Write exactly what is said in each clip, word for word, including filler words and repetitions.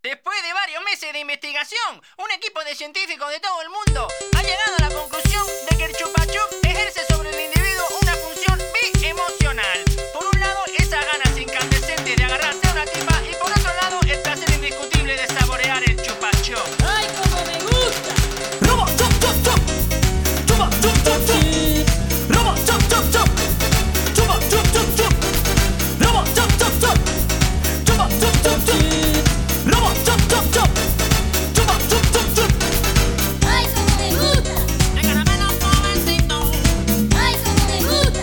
Después de varios meses de investigación, un equipo de científicos de todo el mundo ha llegado a la conclusión de que el chupa chup ejerce sobre el individuo una función biemocional. Por un lado, esas ganas incandescentes de agarrarse a una tipa, y por otro lado, el placer indiscutible de saborear el chupa chup. ¡Ay, cómo me gusta! Robo, chup, chup, chup. Chupa, chup, chup, chup. Robo, chup, chup, chup. Chupa, chup, chup, chup. Robo, chup, chup, chup. Chupa, chup, chup, chup. Robo, chup, chup, chup. Chupa, chup, chup, chup. ¡Ay, cómo me gusta! De caramelo jovencito. ¡Ay, cómo me gusta!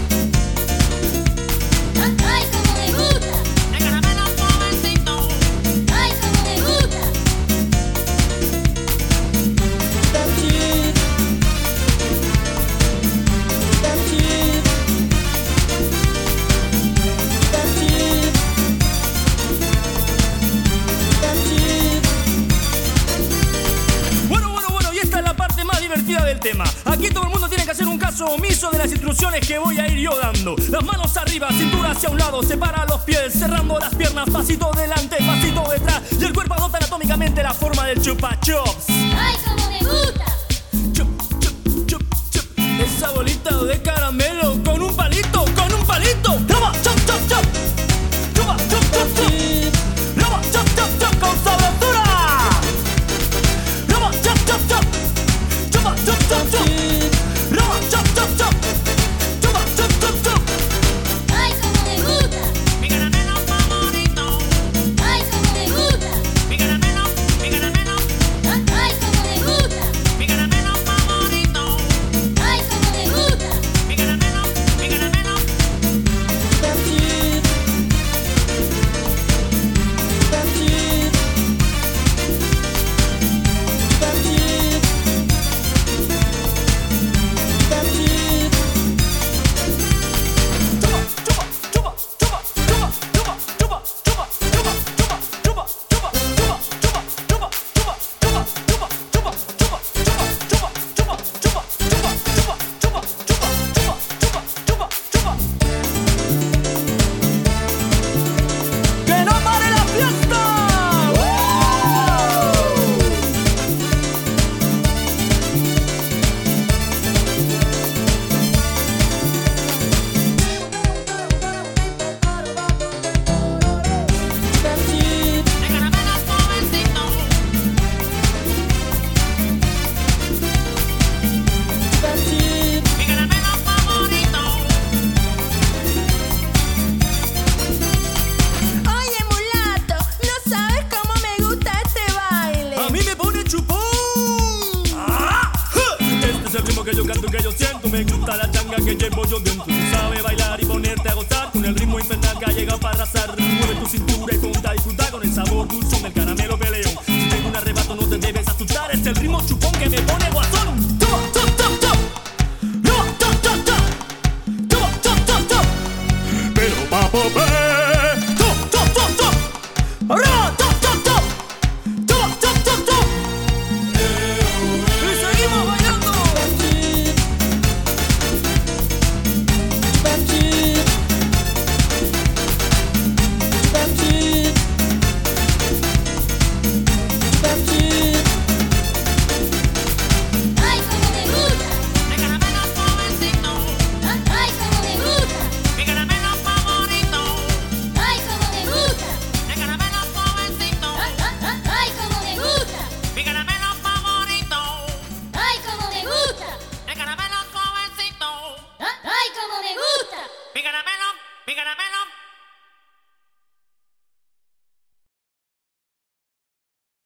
¡Ay, cómo me gusta! De caramelo jovencito. ¡Ay, cómo me gusta! Bueno, bueno, bueno, y esta es la parte más divertida del tema. Aquí todo el mundo tiene que hacer un caso omiso de las instrucciones que voy a ir yo dando. Las manos arriba, cintura hacia un lado, separa los pies, cerrando las piernas, pasito delante, pasito detrás. Y el cuerpo adopta anatómicamente la forma del chupa chups. ¡Ay, cómo me gusta! Chup, chup, chup, chup. Esa bolita de caramelo con un palito, con un palito. Roba, chup, chup, chup. Chupa, chup, chup, chup. Roba, chup, chup, chup con sabrosura. Roba, chup, chup, chup. Chupa, chup, chup, chup. Roba, chup, chup, chup. Chupa, chup, chup, chup. ¡Ay, cómo me gusta! Mi caramelo favorito. ¡Ay, cómo me gusta! Mi caramelo, mi caramelo, ¡Ay, cómo me gusta! mi caramelo favorito. ¡Ay, cómo me gusta! Mi caramelo, mi caramelo. ¡Que no pare la fiesta! De caramelo jovencito. Mi caramelo favorito. Oye, mulato, no sabes cómo me gusta este baile. A mí me pone chupón. ¡Ah! Este es el ritmo que yo canto y que yo siento. Me gusta la changa que llevo yo dentro. Tú sabes bailar y ponerte a gozar con el ritmo infernal que ha llegado para arrasar. Mueve tu cintura y ponte a disfrutar con el sabor dulce del caramelo peleón. Si tengo un arrebato no te debes asustar. Es el ritmo chupón.